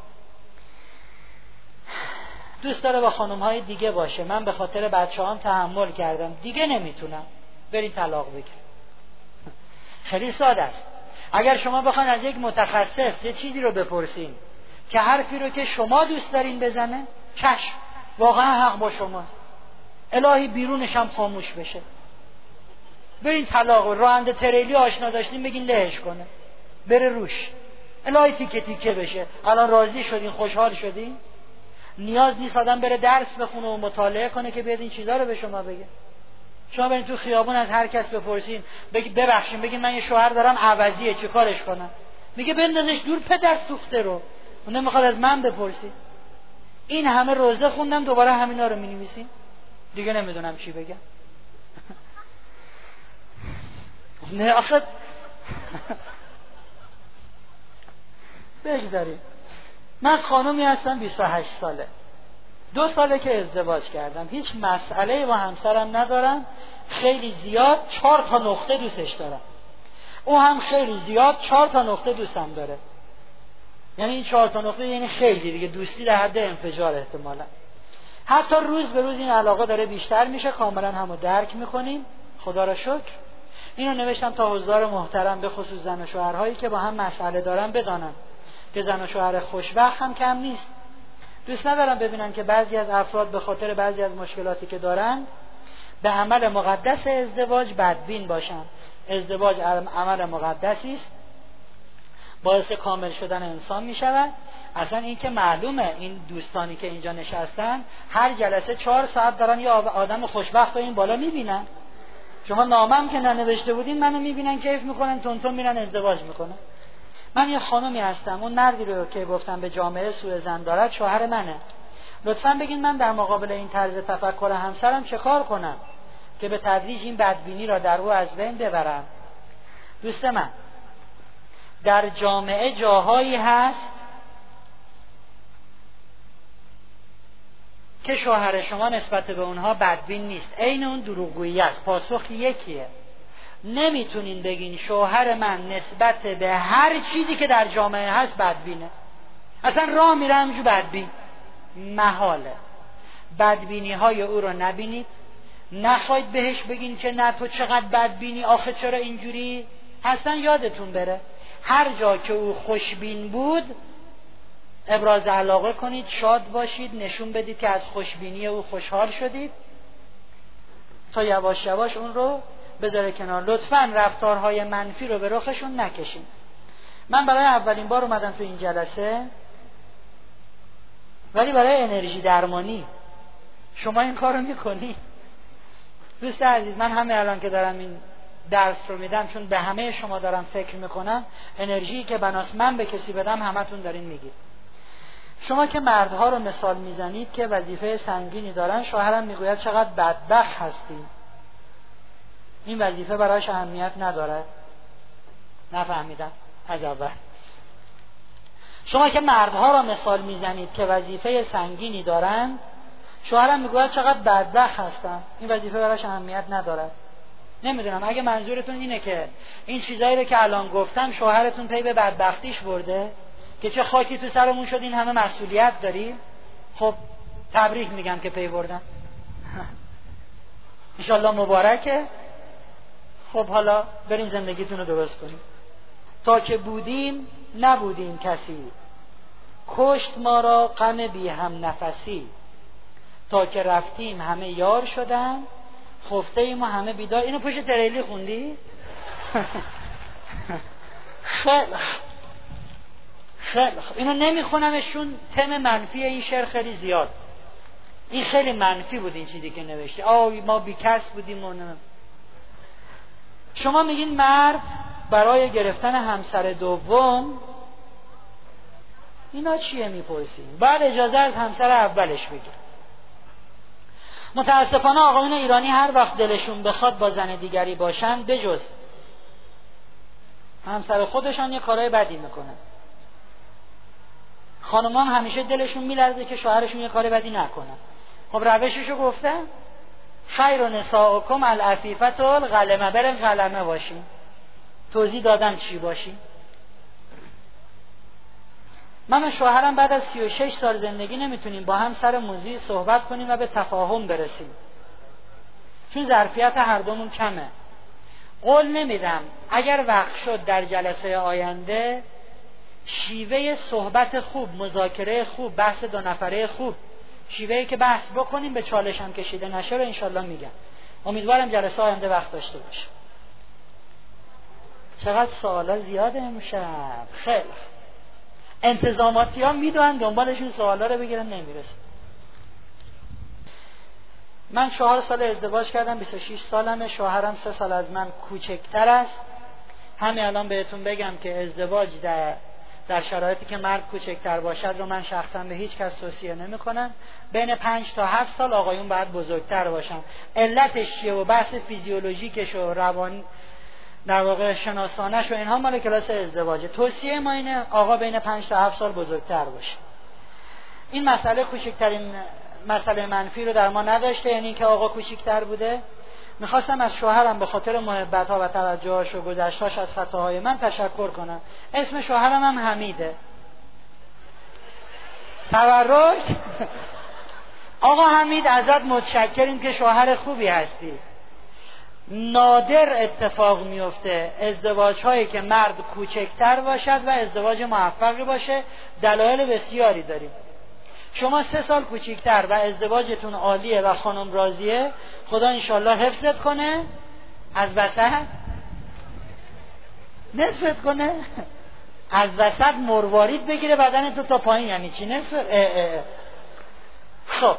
دوست داره با خانم‌های دیگه باشه. من به خاطر بچه‌هام تحمل کردم، دیگه نمیتونم. بریم طلاق بگیر. خیلی ساده است. اگر شما بخواید از یک متخصص یه چیزی رو بپرسین که حرفی رو که شما دوست دارین بزنه، چشم، واقعا حق با شماست، الهی بیرونش هم خاموش بشه. برین طلاق. راننده تریلی آشنا داشتین بگین لهش کنه، بره روش، الهی تیکه تیکه بشه. الان راضی شدین، خوشحال شدین، نیاز نیست آدم بره درس بخونه و مطالعه کنه که بیاد این چیزا رو به شما بگه. شما برین تو خیابون از هر کس بپرسین، بگی ببخشید، بگین من یه شوهر دارم عوضیه، چه کارش کنم؟ میگه بندازش دور، پدر سوخته رو. اون نمیخواد از من بپرسی. این همه روزه خوندم، دوباره همینا رو می‌نویسین؟ دیگه نمیدونم چی بگم. نه آخه بگذاریم. من خانومی هستم بیست و هشت ساله، دو ساله که ازدواج کردم، هیچ مسئله با همسرم ندارم. خیلی زیاد چهار تا نقطه دوستش دارم، او هم خیلی زیاد چهار تا نقطه دوستم داره. یعنی این چهار تا نقطه یعنی خیلی دیگه دوستی در حد انفجار احتمالا. حتی روز به روز این علاقه داره بیشتر میشه، کاملا همو درک میکنیم، خدا را شکر. اینو نوشتم تا حضار محترم به خصوص زن و شوهرهایی که با هم مسئله دارن بدانن که زن و شوهر خوشبخت هم کم نیست. دوست ندارم ببینن که بعضی از افراد به خاطر بعضی از مشکلاتی که دارن به عمل مقدس ازدواج بدبین باشن. ازدواج عمل مقدسی است، باعث کامل شدن انسان می شود. اصلا این که معلومه این دوستانی که اینجا نشستن هر جلسه چهار ساعت دارن یه آدم خوشبخت رو این بالا می بینن. شما نامم که ننوشته بودین منو می بینن، کیف میکنن، تونتون میرن ازدواج میکنن. من یه خانومی هستم، اون مردی رو که گفتم به جامعه سوء ظن دارد شوهر منه. لطفاً بگین من در مقابل این طرز تفکر همسرم چه کار کنم که به تدریج این بدبینی را در او از بین ببرم. دوست من، در جامعه جاهایی هست که شوهر شما نسبت به اونها بدبین نیست، عین اون دروغگویی است. پاسخ یکیه. نمیتونین بگین شوهر من نسبت به هر چیزی که در جامعه هست بدبینه. اصلا راه میره همجور بدبین. محاله. بدبینی های او رو نبینید، نخواید بهش بگین که نه تو چقدر بدبینی، آخه چرا اینجوری. اصلا یادتون بره هر جا که او خوشبین بود ابراز علاقه کنید، شاد باشید، نشون بدید که از خوشبینی او خوشحال شدید تا یواش یواش اون رو بذاره کنار. لطفاً رفتارهای منفی رو به رخشون نکشین. من برای اولین بار اومدم تو این جلسه، ولی برای انرژی درمانی شما این کار رو میکنی. دوست عزیز، من همه الان که دارم این درس رو میدم چون به همه شما دارم فکر میکنم، انرژی که بناس من به کسی بدم همتون دارین میگید. شما که مردها رو مثال میزنید که وظیفه سنگینی دارن، شوهرم میگوید چقدر بدبخت هستیم، این وظیفه براش اهمیت نداره؟ نفهمیدم از اول. شما که مردها را مثال میزنید که وظیفه سنگینی دارن، شوهرم میگوید چقدر بدبخت هستم، این وظیفه براش اهمیت نداره؟ نمیدونم. اگه منظورتون اینه که این چیزایی رو که الان گفتم شوهرتون پی به بدبختیش برده که چه خاکی تو سرمون شد این همه مسئولیت داریم، خب تبریک میگم که پی بردن. انشالله مبارکه. خب حالا بریم زندگیتون رو درست کنیم. تا که بودیم نبودیم کسی، کشت ما را غم بی هم نفسی. تا که رفتیم همه یار شدن، خفته ایم و همه بیدار. اینو پشت تریلی خوندی؟ خیلی خیلی اینو نمیخونمش چون تم منفی این شعر خیلی زیاد. این خیلی منفی بود این چیزی که نوشتی. آی ما بیکس بودیم و نه. شما میگین مرد برای گرفتن همسر دوم، اینا چیه میپرسیم؟ بعد اجازه از همسر اولش بگیر. متاسفانه آقایون ایرانی هر وقت دلشون بخواد با زن دیگری باشن، بجز همسر خودشان یه کارهای بدی میکنن. خانومان همیشه دلشون میلرزه که شوهرشون یه کار بدی نکنن. خب روششو گفتم، خیر نساءکم العفیفة الغلمه، برن غلمه باشین. توضیح دادم چی باشین. من و شوهرم بعد از سی و شش سال زندگی نمیتونیم با هم سر موضوعی صحبت کنیم و به تفاهم برسیم، چون ظرفیت هر دومون کمه. قول نمیدم اگر وقت شد در جلسه آینده شیوه صحبت خوب، مذاکره خوب، بحث دو نفره خوب، شیوهی که بحث بکنیم به چالش هم کشیده نشه رو انشالله میگم. امیدوارم جلسه آینده وقت داشته باشه. چقدر سوالا زیاده امشب. خیلی انتظاماتی ها میدونن دنبالشون سوالا رو بگیرن، نمیرسه. من چهار سال ازدواج کردم، بیست و شش سالمه. شوهرم سه سال از من کوچکتر است. همین الان بهتون بگم که ازدواج در در شرایطی که مرد کوچکتر باشد رو من شخصا به هیچ کس توصیه نمی کنم. بین پنج تا هفت سال آقایون باید بزرگتر باشن. علتش چیه و بحث فیزیولوژیکش و روان در واقع شناسانش و اینها مال کلاس ازدواجه. توصیه ما اینه آقا بین پنج تا هفت سال بزرگتر باشه. این مسئله کوچکترین مسئله منفی رو در ما نداشته، یعنی اینکه آقا کوچکتر بوده. میخواستم از شوهرم به خاطر محبت ها و توجهش و گذشتاش از خطاهای من تشکر کنم. اسم شوهرم هم حمیده. تبرک. آقا حمید ازت متشکریم که شوهر خوبی هستی. نادر اتفاق میفته ازدواج هایی که مرد کوچکتر باشد و ازدواج موفقی باشه. دلایل بسیاری داریم. شما سه سال کوچکتر و ازدواجتون عالیه و خانم راضیه، خدا انشالله حفظت کنه، از وسط نصفت کنه، از وسط مروارید بگیره بدن تو تا پایین. یعنی چی نصف؟ اه اه اه. خب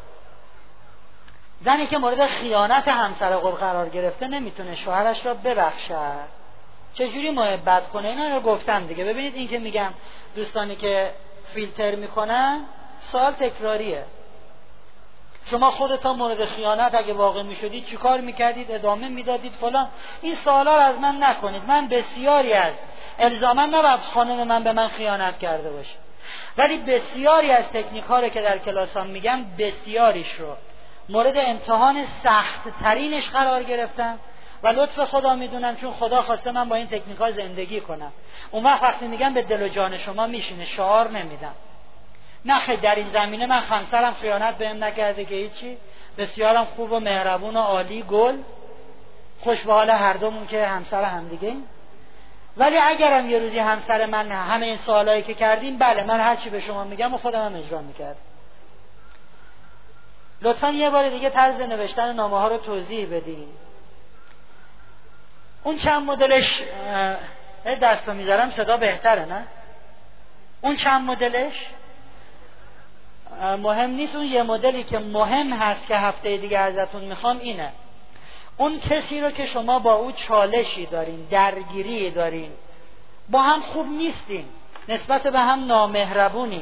زنی که مورد خیانت همسر قرب قرار گرفته نمیتونه شوهرش را ببخشد. چجوری محبت کنه؟ اینا رو گفتم دیگه. ببینید این که میگم دوستانی که فیلتر میکنن سوال تکراریه. شما خودتان مورد خیانت اگه واقع میشدید چیکار میکردید؟ ادامه میدادید فلان. این سوالا رو از من نکنید. من بسیاری از الزاما نباید خانم من به من خیانت کرده باشه، ولی بسیاری از تکنیک ها رو که در کلاسام میگم بسیاریش رو مورد امتحان سخت ترینش قرار گرفتم و لطف خدا میدونم، چون خدا خواسته من با این تکنیک ها زندگی کنم. اون وقت وقتی میگم به دل و جان شما میشینه، شعار نمیدم. نه خیلی در این زمینه من همسرم خیانت بهم نکرده که هیچی، بسیارم خوب و مهربون و عالی، گل، خوش به حال هر دومون که همسر همدیگه ایم. ولی اگرم یه روزی همسر من همه این سوالایی که کردیم، بله من هر چی به شما میگم و خودم هم اجرا میکردم. لطفاً یه بار دیگه طرز نوشتن نامه ها رو توضیح بدین. اون چند مدلش دست رو میذارم صدا بهتره نه؟ اون چند مدلش مهم نیست. اون یه مدلی که مهم هست که هفته دیگه ازتون میخوام اینه: اون کسی رو که شما با او چالشی دارین، درگیری دارین، با هم خوب نیستین، نسبت به هم نامهربونین،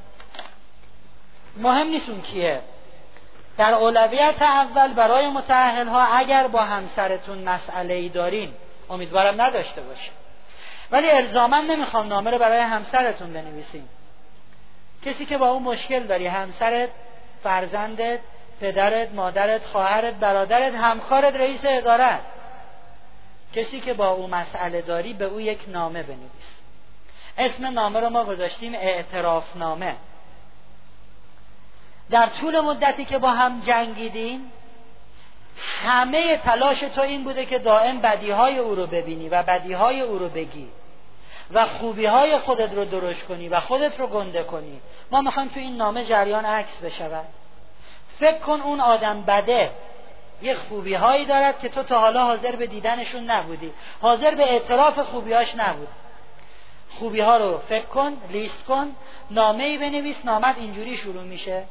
مهم نیست اون کیه. در اولویت اول برای متأهل‌ها اگر با همسرتون مسئله‌ای دارین، امیدوارم نداشته باشین، ولی الزاما نمیخوام نامه رو برای همسرتون بنویسین. کسی که با اون مشکل داری، همسرت، فرزندت، پدرت، مادرت، خواهرت، برادرت، همکارت، رئیس ادارت، کسی که با اون مسئله داری به او یک نامه بنویس. اسم نامه رو ما گذاشتیم اعتراف نامه. در طول مدتی که با هم جنگیدین، همه تلاش تو این بوده که دائم بدیهای او رو ببینی و بدیهای او رو بگی و خوبیهای خودت رو درشت کنی و خودت رو گنده کنی. ما میخوایم تو این نامه جریان عکس بشود. فکر کن اون آدم بده یه خوبیهایی دارد که تو تا حالا حاضر به دیدنشون نبودی، حاضر به اعتراف خوبیهاش نبود. خوبیها رو فکر کن، لیست کن، نامه‌ای بنویس. نامت اینجوری شروع میشه: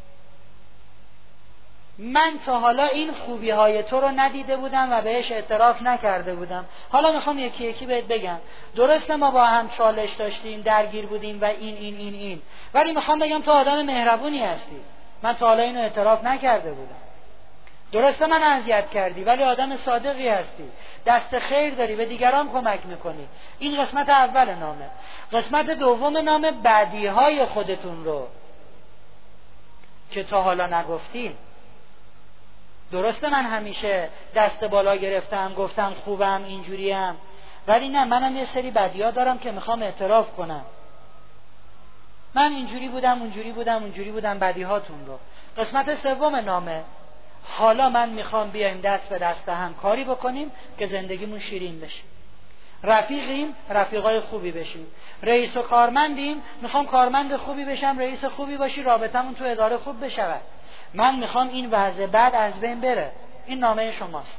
من تا حالا این خوبی های تو رو ندیده بودم و بهش اعتراف نکرده بودم، حالا میخوام یکی یکی بهت بگم. درسته ما با هم چالش داشتیم، درگیر بودیم و این این این این ولی میخوام بگم تو آدم مهربونی هستی، من تا حالا اینو اعتراف نکرده بودم. درسته من اذیت کردی ولی آدم صادقی هستی، دست خیر داری، به دیگران کمک میکنی. این قسمت اول نامه. قسمت دوم نامه بدی های خودتون رو که تا حالا نگفتین. درسته من همیشه دست بالا گرفتم، گفتم خوبم، اینجوریم، ولی نه، منم یه سری بدی‌ها دارم که میخوام اعتراف کنم. من اینجوری بودم، اونجوری بودم، اونجوری بودم، بدی‌هاتون رو. قسمت سوم نامه: حالا من میخوام بیایم دست به دست هم کاری بکنیم که زندگیمون شیرین بشه. رفیقیم، رفیقای خوبی بشیم. رئیس و کارمندیم، میخوام کارمند خوبی بشم، رئیس خوبی باشی، رابطمون تو اداره خوب بشه. من میخوام این وضع بعد از بین بره. این نامه شماست.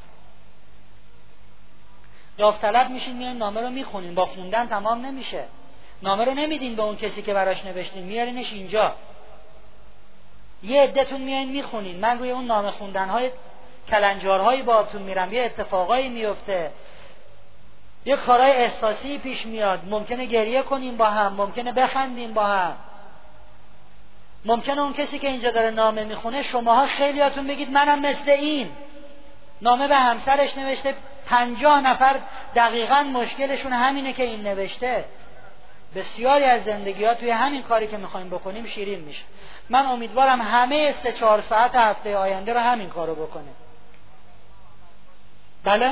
داوطلب میشین میان نامه رو میخونین. با خوندن تمام نمیشه. نامه رو نمیدین به اون کسی که براش نوشتین، میارینش اینجا. یه عده‌تون میایین میخونین. من روی اون نامه خوندن‌های کلنجارهایی باهاتون میرم، یه اتفاقایی میفته، یه کارهای احساسی پیش میاد، ممکنه گریه کنیم با هم، ممکنه بخندیم با هم. ممکنه اون کسی که اینجا داره نامه میخونه، شماها خیلیاتون بگید منم مثل این. نامه به همسرش نوشته، پنجاه نفر دقیقاً مشکلشون همینه که این نوشته. بسیاری از زندگی‌ها توی همین کاری که میخوایم بکنیم شیرین میشه. من امیدوارم همه سه چهار ساعت هفته آینده رو همین کارو بکنه. بله؟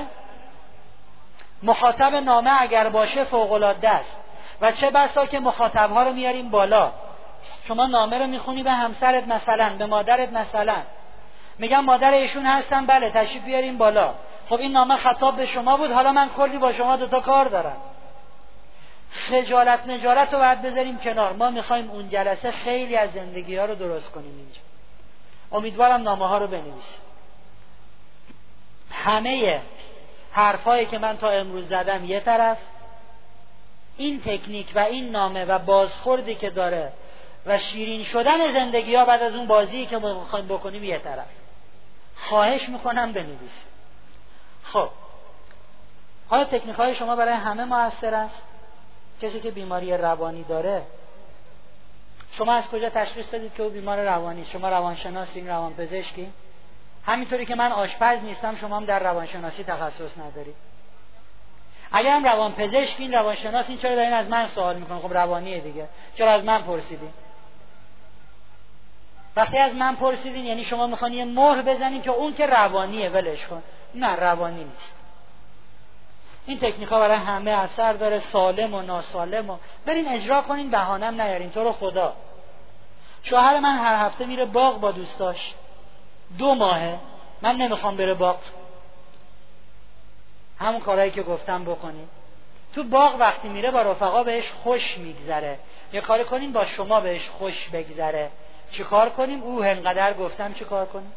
مخاطب نامه اگر باشه فوق‌العاده است و چه بسا که مخاطب‌ها رو میاریم بالا. شما نامه رو میخونی به همسرت مثلا، به مادرت مثلا، میگم مادر ایشون هستن، بله تشریف بیاریم بالا. خب این نامه خطاب به شما بود، حالا من کلی با شما دوتا کار دارم. خجالت نجارت رو باید بذاریم کنار. ما میخوایم اون جلسه خیلی از زندگی ها رو درست کنیم اینجا. امیدوارم نامه ها رو بنویسید. همه حرفایی که من تا امروز زدم یه طرف، این تکنیک و این نامه و بازخوردی که داره و شیرین شدن زندگی ها بعد از اون بازی که ما میخوایم بکنیم یه طرف. خواهش میکنم بنویسید. خب آیا تکنیک های شما برای همه موثر است؟ کسی که بیماری روانی داره شما از کجا تشخیص دادید که او بیمار روانی است؟ شما روانشناسین، روانپزشکی؟ همینطوری که من آشپز نیستم شما هم در روانشناسی تخصص ندارید. اگر هم روانپزشکین، روانشناسین، چرا دارین از من سوال میکنین؟ خب روانیه دیگه، چرا از من پرسیدین؟ وقتی از من پرسیدین یعنی شما میخواین یه مهر بزنین که اون که روانیه ولش کن. نه، روانی نیست. این تکنیک ها برای همه اثر داره، سالم و ناسالم و برین اجرا کنین، بهانم نیارین. تو رو خدا شوهر من هر هفته میره باغ با دوستاش، دو ماهه من نمیخوام بره باغ. همون کارهایی که گفتم بکنین. تو باغ وقتی میره با رفقا بهش خوش میگذره. یه کاری کنین با شما بهش خوش بگذره. چی کار کنیم؟ او انقدر گفتم چی کار کنیم؟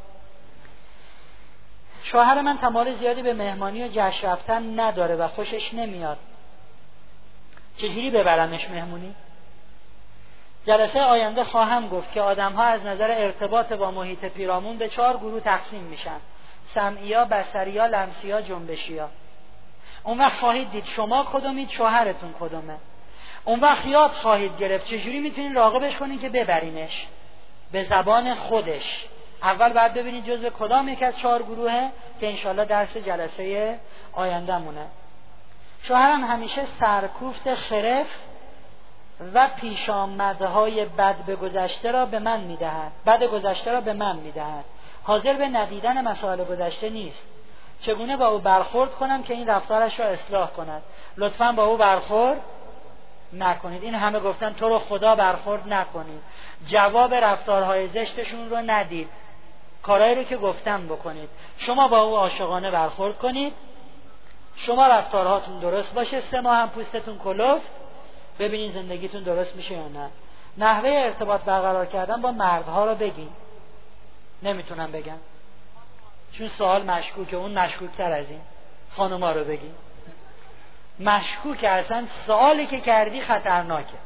شوهر من تمایل زیادی به مهمانی و جشن رفتن نداره و خوشش نمیاد. چجوری ببرمش مهمونی؟ جلسه آینده خواهم گفت که آدم‌ها از نظر ارتباط با محیط پیرامون به چهار گروه تقسیم میشن: سمعیا، بصریا، لمسیا، جنبشیا. اون وقت خواهید دید شما کدومید، شوهرتون کدومه. اون وقت یاد خواهید گرفت چجوری میتونین راغبش کنین که ببرینش به زبان خودش. اول باید ببینید جزو کدام یک از چهار گروهه که انشالله درس جلسه آینده مونه. شوهرم همیشه سرکوفت خرف و پیشامدهای بد به گذشته را به من میدهد. بد گذشته را به من میدهد. حاضر به ندیدن مسائل گذشته نیست. چگونه با او برخورد کنم که این رفتارش را اصلاح کند؟ لطفاً با او برخورد نکنید. این همه گفتن تو رو خدا برخورد نکنید. جواب رفتارهای زشتشون رو ندید. کارهایی رو که گفتم بکنید. شما با او عاشقانه برخورد کنید. شما رفتارهاتون درست باشه. سه ماه هم پوستتون کلفت. ببینید زندگیتون درست میشه یا نه. نحوه ارتباط برقرار کردن با مردها رو بگین. نمیتونم بگم چون سوال مشکوکه. اون مشکوکتر از این. خانوما رو بگین. مشکوکه، اصلا سوالی که کردی خطرناکه.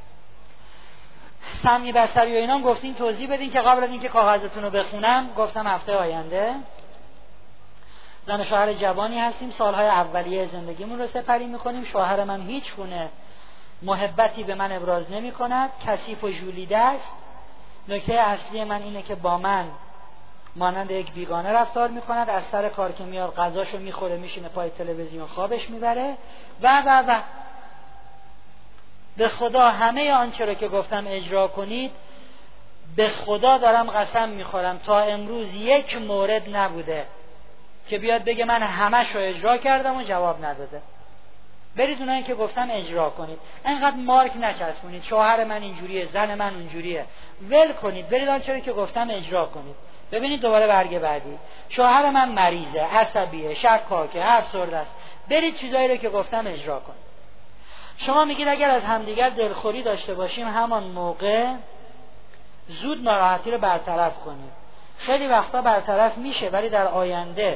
سمی بصری و اینا گفتین توضیح بدین که قبل از اینکه کاغذتون رو بخونم گفتم هفته آینده. زن و شوهر جوانی هستیم، سالهای اولیه زندگیمون رو سپری میکنیم. شوهر من هیچ گونه محبتی به من ابراز نمی کند، کثیف و ژولیده است. نکته اصلی من اینه که با من مانند یک بیگانه رفتار میکند. از سر کار که میاد غذاشو میخوره، میشینه پای تلویزیون خوابش میبره و و و به خدا همه آنچه رو که گفتم اجرا کنید. به خدا دارم قسم میخورم تا امروز یک مورد نبوده که بیاد بگه من همش رو اجرا کردم و جواب نداده. برید اونایی که گفتم اجرا کنید. اینقدر مارک نچسبونید شوهر من اینجوریه، زن من اونجوریه. ول کنید، برید آنچه رو که گفتم اجرا کنید. ببینید دوباره برگ بعدی. شوهر من مریضه، عصبیه، شکاکه، افسرده است. برید چیزایی رو که گفتم اجرا کنید. شما میگید اگر از همدیگر دلخوری داشته باشیم همان موقع زود ناراحتی رو برطرف کنیم. خیلی وقتا برطرف میشه ولی در آینده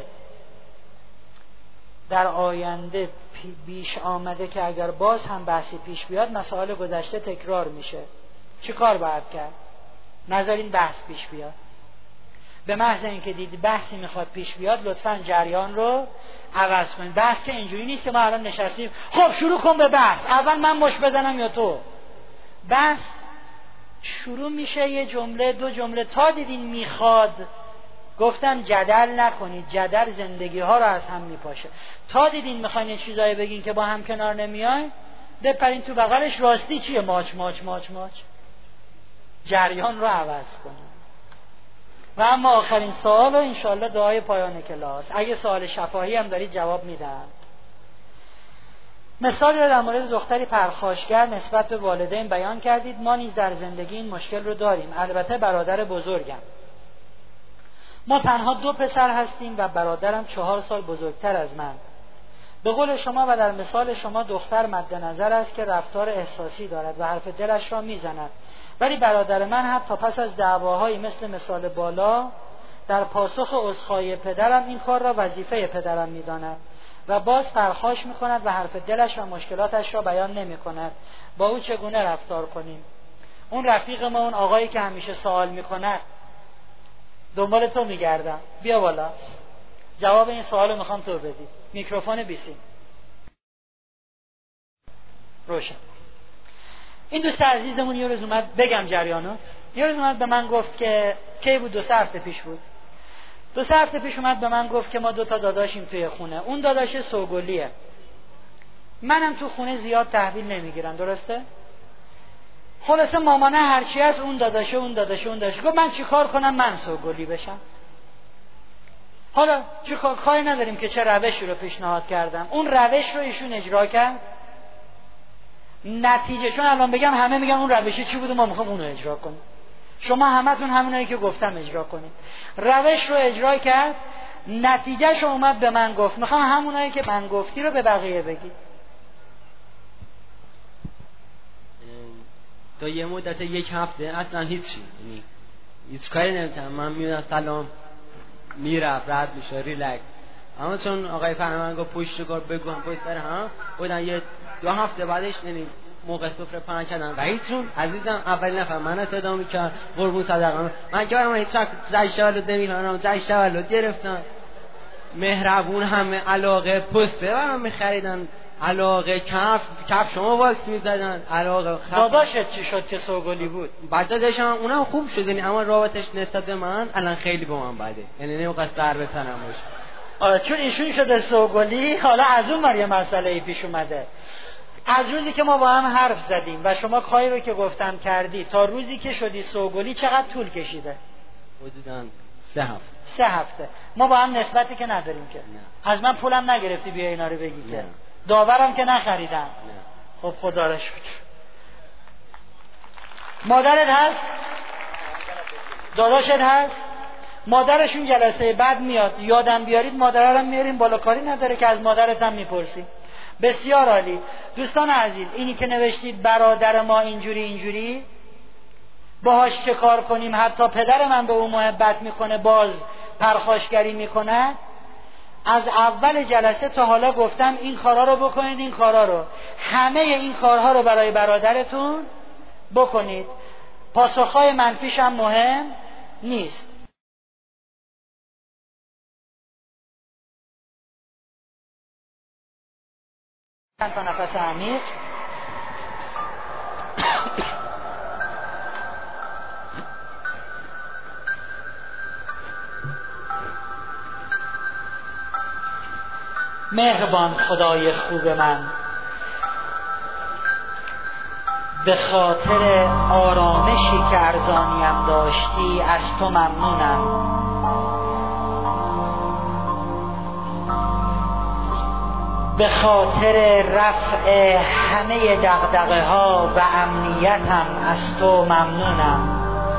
در آینده بیش آمده که اگر باز هم بحثی پیش بیاد مسائل گذشته تکرار میشه. چی کار باید کرد؟ نذارین بحث پیش بیاد. به محض اینکه دید بحثی میخواد پیش بیاد لطفاً جریان رو عوض کنید. بحث که اینجوری نیست که ما الان نشستیم خب شروع کن به بحث، اول من مش بزنم یا تو. بحث شروع میشه یه جمله دو جمله تا دیدین میخواد. گفتم جدل نکنید، جدل زندگی ها رو از هم میپاشه. تا دیدین میخواین یه چیزایی بگین که با هم کنار نمیاین بپرین تو بغلش. راستی چیه؟ ماچ ماچ ماچ ماچ. جریان رو عوض کنید. و اما آخرین سوال و انشالله دعای پایان کلاس، اگه سوال شفاهی هم دارید جواب میدم. مثالی رو در مورد دختری پرخاشگر نسبت به والدین بیان کردید. ما نیز در زندگی این مشکل رو داریم. البته برادر بزرگم. ما تنها دو پسر هستیم و برادرم چهار سال بزرگتر از من. به قول شما و در مثال شما دختر مد نظر است که رفتار احساسی دارد و حرف دلش را میزند. ولی برادر من حتی پس از دعواهایی مثل مثال بالا در پاسخ عذرخواهی پدرم این کار را وظیفه پدرم می‌داند و باز پرخاش می‌کند و حرف دلش و مشکلاتش را بیان نمی‌کند. با او چگونه رفتار کنیم؟ اون رفیق ما، اون آقایی که همیشه سوال می‌کند، دنبال تو می‌گردم، بیا بالا. جواب این سوالو می‌خوام تو بدی. میکروفون بیسیم روشن. این دوست عزیزمون یه روز اومد، بگم جریانو، یه روز اومد به من گفت که کی بود، دو سه هفته پیش بود، دو سه هفته پیش اومد به من گفت که ما دو تا داداشیم توی خونه، اون داداش سوگلیه، منم تو خونه زیاد تحویل نمیگیرم، درسته؟ خلاصه مامانه هرچی هست اون داداشه اون داداشه اون داداشه. گفت من چی کار کنم من سوگلی بشم؟ حالا چی کار، کاری نداریم که چه روشی رو پیشنهاد کردم، اون روش رو ایشون اجرا کرد، نتیجه چون الان بگم همه میگن اون روشی چی بوده، ما میخوام اون رو اجرا کنیم، شما همتون همونایی که گفتم اجرا کنید. روش رو اجرا کرد، نتیجهش اومد به من گفت میخوام همونایی که من گفتی رو به بقیه بگی. تا یه مدت یک هفته اصلا هیچی، یعنی هیچ کاری نمی‌کردم، من میادم سلام میرفت رد میشه ریلکس. اما چون آقای فرمان گفت پشت کار بگم پشت سر هم بودن، یه دو هفته بعدش یعنی موقع سفره پهن کردن و هیچون عزیزم اولین نفر من صدا میکرد قربون صدقه من که برام هیچ جشن تولد نمی‌کنم، جشن تولد گرفتن، مهربون، همه علاقه، پسته برام می‌خریدن، علاقه، کف کف شما واکس می‌زدن، علاقه. داداشت چی شد که سوگلی بود؟ بعد داداشم اونم خوب شد، یعنی اما رابطش نسبت به من الان خیلی با من بده، یعنی نمی‌خواد سر بزنم باشه. آره چون ایشون شده سوگلی، حالا از اون یه مسئله ای پیش اومده. از روزی که ما با هم حرف زدیم و شما کاری رو که گفتم کردی تا روزی که شدی سوگلی چقدر طول کشیده؟ حدوداً سه هفته. سه هفته. ما با هم نسبتی که نداریم که. نه. از من پولم نگرفتی بیا اینا رو بگی نه. که. داورم که نخریدم. نه. خب خدا را شکر. مادرت هست؟ داداشت هست؟ مادرشون جلسه بعد میاد، یادم بیارید مادرها رو میاریم بالا، کاری نداره که از مادرت هم میپرسیم. بسیار عالی. دوستان عزیز، اینی که نوشتید برادر ما اینجوری اینجوری باهاش چه کار کنیم، حتی پدر من به اون محبت میکنه باز پرخاشگری میکنه، از اول جلسه تا حالا گفتم این کارها رو بکنید، این کارها رو، همه این کارها رو برای برادرتون بکنید. پاسخهای منفیش هم مهم نیست. چند تا نفس عمیق. مهربان خدای خوب من، به خاطر آرامشی که ارزانیم داشتی از تو ممنونم. به خاطر رفع همه دغدغه ها و امنیتم از تو ممنونم.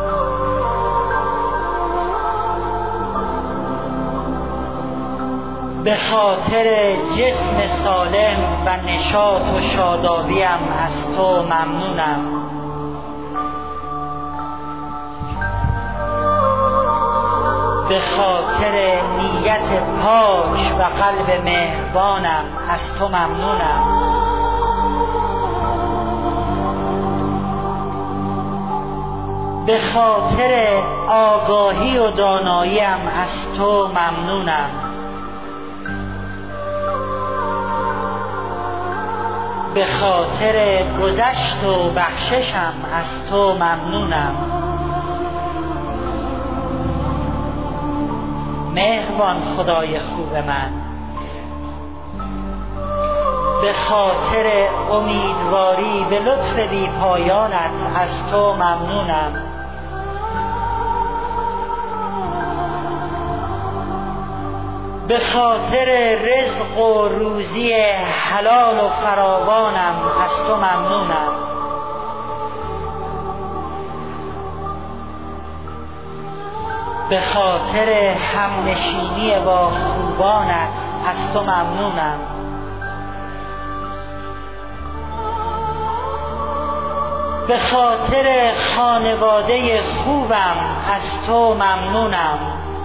به خاطر جسم سالم و نشاط و شادابیم از تو ممنونم. به خاطر نیت پاک و قلب مهربانم از تو ممنونم. به خاطر آگاهی و داناییم از تو ممنونم. به خاطر گذشت و بخششم از تو ممنونم. مهربان خدای خوب من، به خاطر امیدواری به لطف بی پایانت از تو ممنونم. به خاطر رزق و روزی حلال و فراوانم از تو ممنونم. به خاطر همنشینی با خوبانت از تو ممنونم. به خاطر خانواده خوبم از تو ممنونم.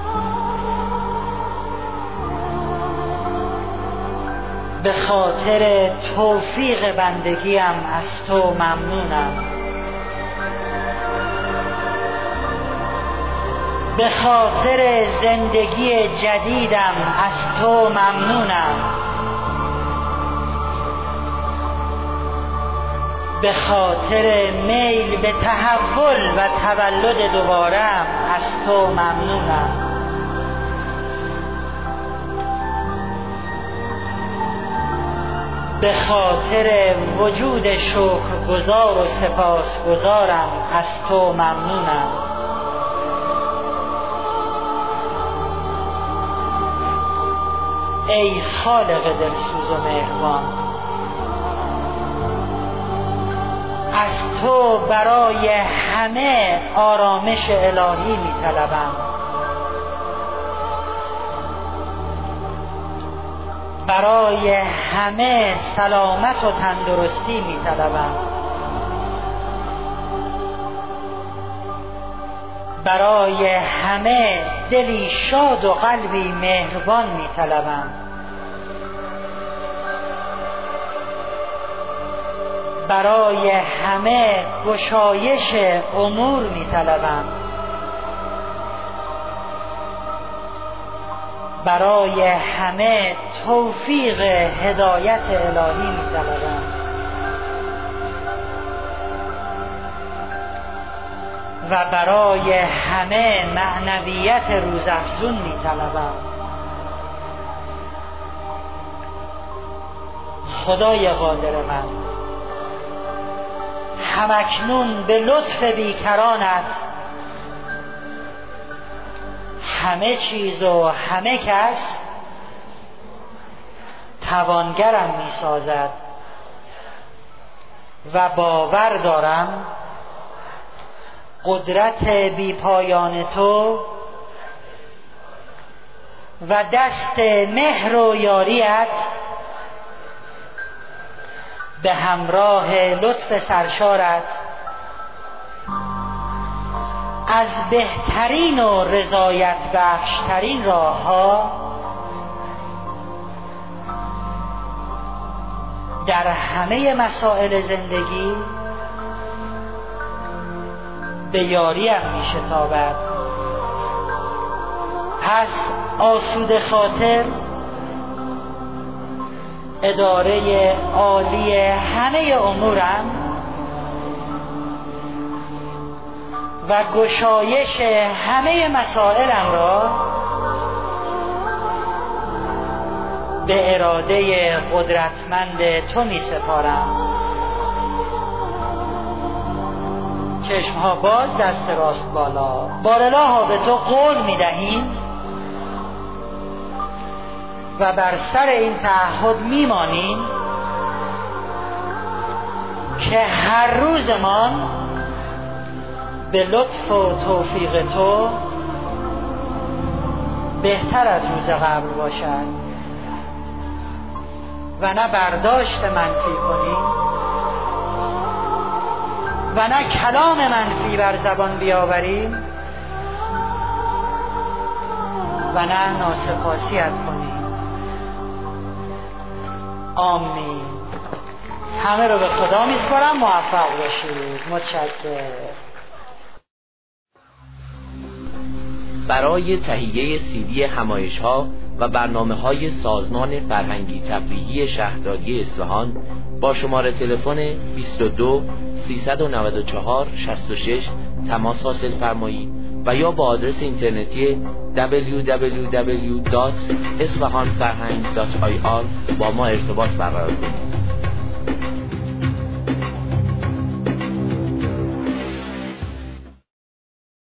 به خاطر توفیق بندگیم از تو ممنونم. به خاطر زندگی جدیدم از تو ممنونم. به خاطر میل به تحول و تولد دوبارم از تو ممنونم. به خاطر وجود شکرگزار و سپاسگزارم از تو ممنونم. ای خالق دلسوز و مهربان، از تو برای همه آرامش الهی می طلبم. برای همه سلامت و تندرستی می طلبم. برای همه دلی شاد و قلبی مهربان می طلبم. برای همه گشایش امور می طلبم. برای همه توفیق هدایت الهی می طلبم. و برای همه معنویت روزافزون می طلبم. خدای قادر من، همکنون به لطف بیکرانت همه چیز و همه کس توانگرم می سازد و باور دارم قدرت بی پایان تو و دست مهر و یاریت به همراه لطف سرشارت از بهترین و رضایت بخشترین راه ها در همه مسائل زندگی به یاریم می شتابد. پس آسوده خاطر اداره عالی همه امورم و گشایش همه مسائلم را به اراده قدرتمند تو می سپارم. چشمها باز، دست راست بالا. بارالها به تو قول می دهیم و بر سر این تعهد می مانیم که هر روزمان به لطف و توفیق تو بهتر از روز قبل باشد و نه برداشت منفی کنیم و نه کلام منفی بر زبان بیاوریم و نه ناسپاسیت کنیم. آمین. همه رو به خدا میسپارم. موفق باشید. متشکرم. برای تهیه سی دی همایش‌ها و برنامه‌های سازمان فرهنگی تفریحی شهرداری اصفهان با شماره تلفن بیست و دو سیصد و نود و چهار شصت و شش تماس حاصل فرمایید و یا با آدرس اینترنتی دبلیو دبلیو دبلیو دات اصفهان فرهنگ دات آی آر با ما ارتباط برقرار کنید.